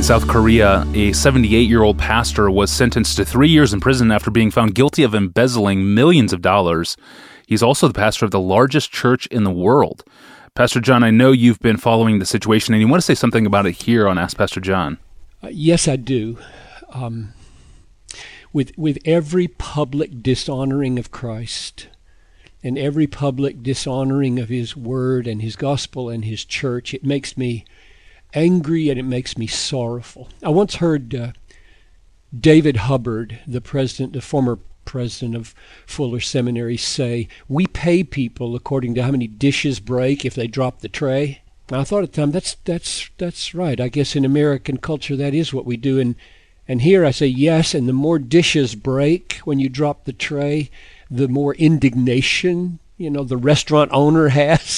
South Korea, a 78-year-old pastor was sentenced to 3 years in prison after being found guilty of embezzling millions of dollars. He's also the pastor of the largest church in the world. Pastor John, I know you've been following the situation, and you want to say something about it here on Ask Pastor John. Yes, I do. With every public dishonoring of Christ and every public dishonoring of His Word and His Gospel and His church, it makes me angry and it makes me sorrowful. I once heard David Hubbard, the former president of Fuller Seminary, say, "We pay people according to how many dishes break if they drop the tray." And I thought at the time, that's right. I guess in American culture that is what we do. And here I say yes, and the more dishes break when you drop the tray, the more indignation the restaurant owner has,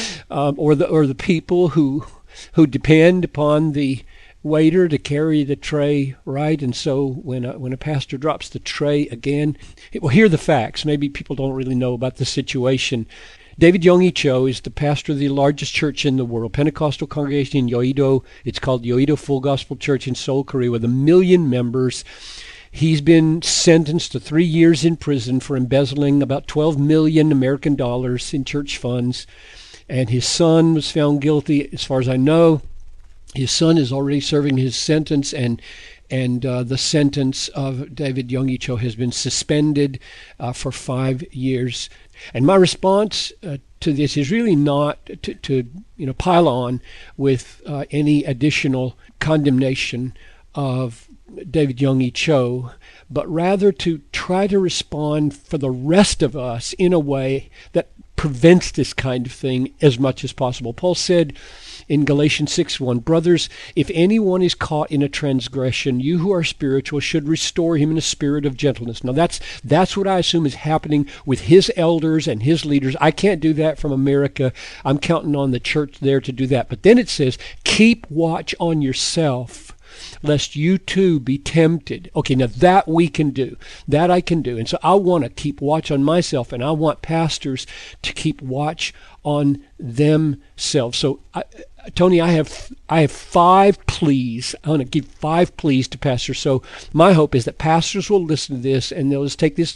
or the people who depend upon the waiter to carry the tray right. And so when a pastor drops the tray again, hear the facts. Maybe people don't really know about the situation. David Yonggi Cho is the pastor of the largest church in the world, Pentecostal congregation in Yoido. It's called Yoido Full Gospel Church in Seoul, Korea, with 1 million members. He's been sentenced to 3 years in prison for embezzling about 12 million American dollars in church funds. And his son was found guilty. As far as I know, his son is already serving his sentence, and the sentence of David Yonggi Cho has been suspended for 5 years. And my response to this is really not to pile on with any additional condemnation of David Yonggi Cho, but rather to try to respond for the rest of us in a way that prevents this kind of thing as much as possible. Paul said in Galatians 6:1, "Brothers, if anyone is caught in a transgression, you who are spiritual should restore him in a spirit of gentleness." Now that's what I assume is happening with his elders and his leaders. I can't do that from America. I'm counting on the church there to do that. But then it says, "Keep watch on yourself, lest you too be tempted." Okay, now that we can do. That I can do. And so I want to keep watch on myself, and I want pastors to keep watch on themselves. So, Tony, I have 5 pleas. I want to give 5 pleas to pastors. So my hope is that pastors will listen to this, and they'll just take this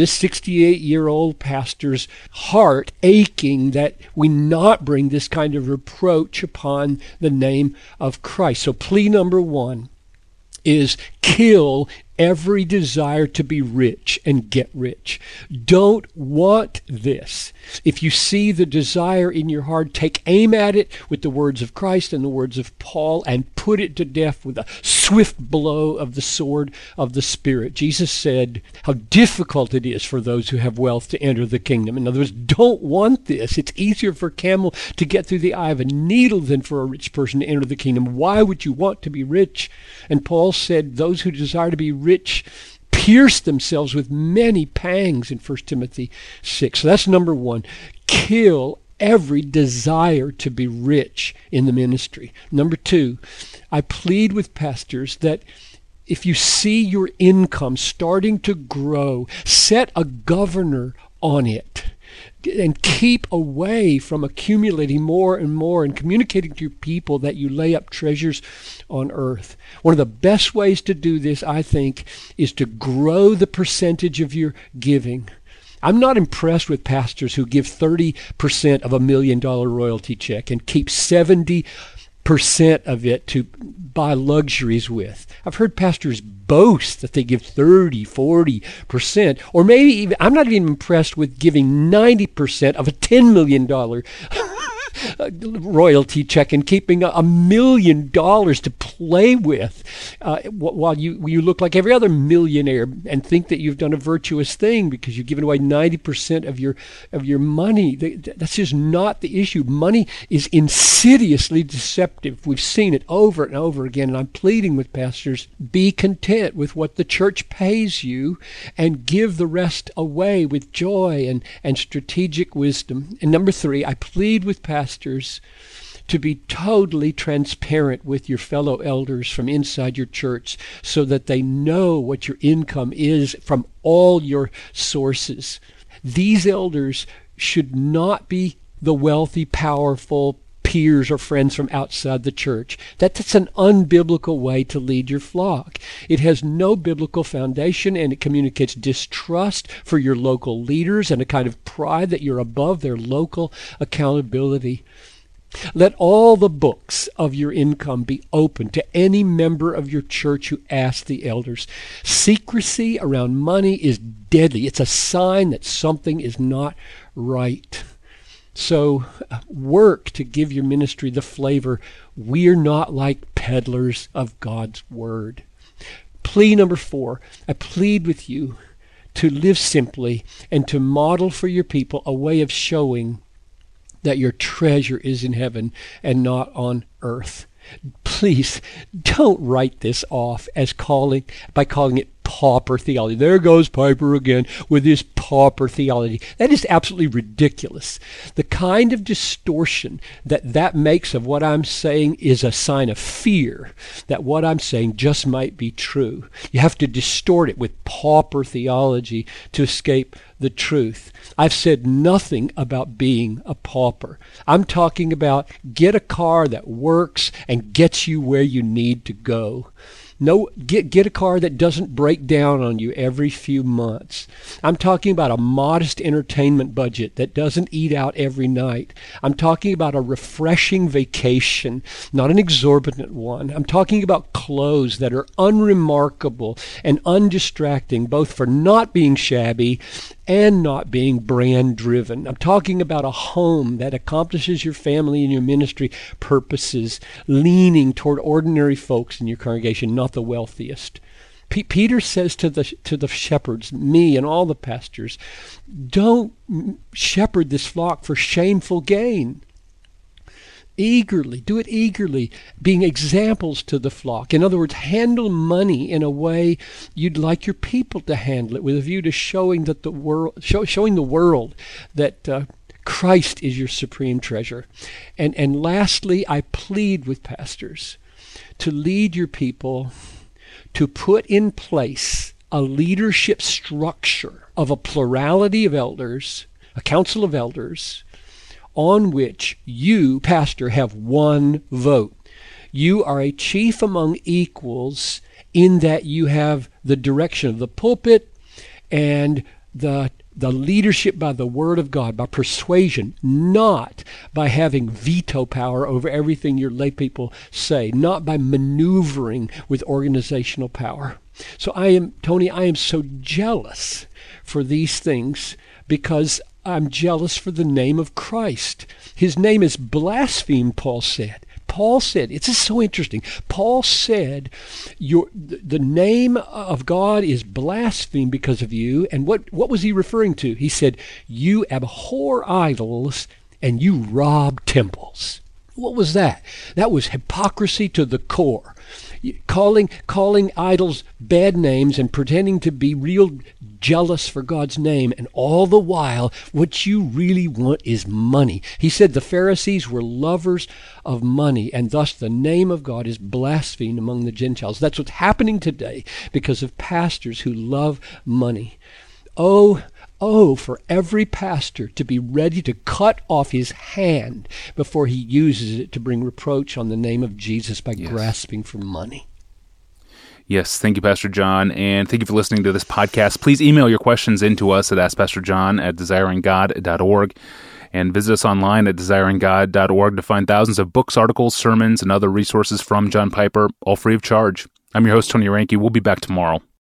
68-year-old pastor's heart aching that we not bring this kind of reproach upon the name of Christ. So plea number 1 is kill every desire to be rich and get rich. Don't want this. If you see the desire in your heart, take aim at it with the words of Christ and the words of Paul and put it to death with a swift blow of the sword of the Spirit. Jesus said how difficult it is for those who have wealth to enter the kingdom. In other words, don't want this. It's easier for a camel to get through the eye of a needle than for a rich person to enter the kingdom. Why would you want to be rich? And Paul said those who desire to be rich pierce themselves with many pangs in 1 Timothy 6. So that's number 1. Kill every desire to be rich in the ministry. Number 2, I plead with pastors that if you see your income starting to grow, set a governor on it. And keep away from accumulating more and more and communicating to your people that you lay up treasures on earth. One of the best ways to do this, I think, is to grow the percentage of your giving. I'm not impressed with pastors who give 30% of $1 million royalty check and keep 70% of it to buy luxuries with. I've heard pastors boast that they give 30, 40%, or maybe even, I'm not even impressed with giving 90% of a $10 million royalty check and keeping $1 million to play with while you look like every other millionaire and think that you've done a virtuous thing because you've given away 90% of your money. That's just not the issue. Money is insidiously deceptive. We've seen it over and over again, and I'm pleading with pastors, be content with what the church pays you and give the rest away with joy and strategic wisdom. And number 3, I plead with pastors to be totally transparent with your fellow elders from inside your church so that they know what your income is from all your sources. These elders should not be the wealthy, powerful peers or friends from outside the church. That's an unbiblical way to lead your flock. It has no biblical foundation, and it communicates distrust for your local leaders and a kind of pride that you're above their local accountability. Let all the books of your income be open to any member of your church who asks the elders. Secrecy around money is deadly. It's a sign that something is not right. So work to give your ministry the flavor. We're not like peddlers of God's word. Plea number 4, I plead with you to live simply and to model for your people a way of showing that your treasure is in heaven and not on earth. Please don't write this off as calling it pauper theology. There goes Piper again with his pauper theology. That is absolutely ridiculous. The kind of distortion that makes of what I'm saying is a sign of fear that what I'm saying just might be true. You have to distort it with pauper theology to escape the truth. I've said nothing about being a pauper. I'm talking about get a car that works and gets you where you need to go. No, get a car that doesn't break down on you every few months. I'm talking about a modest entertainment budget that doesn't eat out every night. I'm talking about a refreshing vacation, not an exorbitant one. I'm talking about clothes that are unremarkable and undistracting, both for not being shabby and not being brand driven. I'm talking about a home that accomplishes your family and your ministry purposes, leaning toward ordinary folks in your congregation, not the wealthiest. Peter says to the shepherds, me and all the pastors, don't shepherd this flock for shameful gain. Eagerly, do it eagerly, being examples to the flock. In other words, handle money in a way you'd like your people to handle it, with a view to showing that the world that Christ is your supreme treasure. And lastly, I plead with pastors to lead your people to put in place a leadership structure of a plurality of elders, a council of elders, on which you, pastor, have one vote. You are a chief among equals in that you have the direction of the pulpit and the leadership by the word of God, by persuasion, not by having veto power over everything your lay people say, not by maneuvering with organizational power. So Tony, I am so jealous for these things because I'm jealous for the name of Christ. His name is blasphemed, Paul said. This is so interesting. Paul said, the name of God is blasphemed because of you. And what was he referring to? He said, you abhor idols and you rob temples. What was that? That was hypocrisy to the core. Calling idols bad names and pretending to be real jealous for God's name, and all the while what you really want is money. He said the Pharisees were lovers of money, and thus the name of God is blasphemed among the Gentiles. That's what's happening today because of pastors who love money. Oh, for every pastor to be ready to cut off his hand before he uses it to bring reproach on the name of Jesus by grasping for money. Yes, thank you, Pastor John, and thank you for listening to this podcast. Please email your questions into us at AskPastorJohn@desiringgod.org, and visit us online at desiringgod.org to find thousands of books, articles, sermons, and other resources from John Piper, all free of charge. I'm your host, Tony Reinke. We'll be back tomorrow.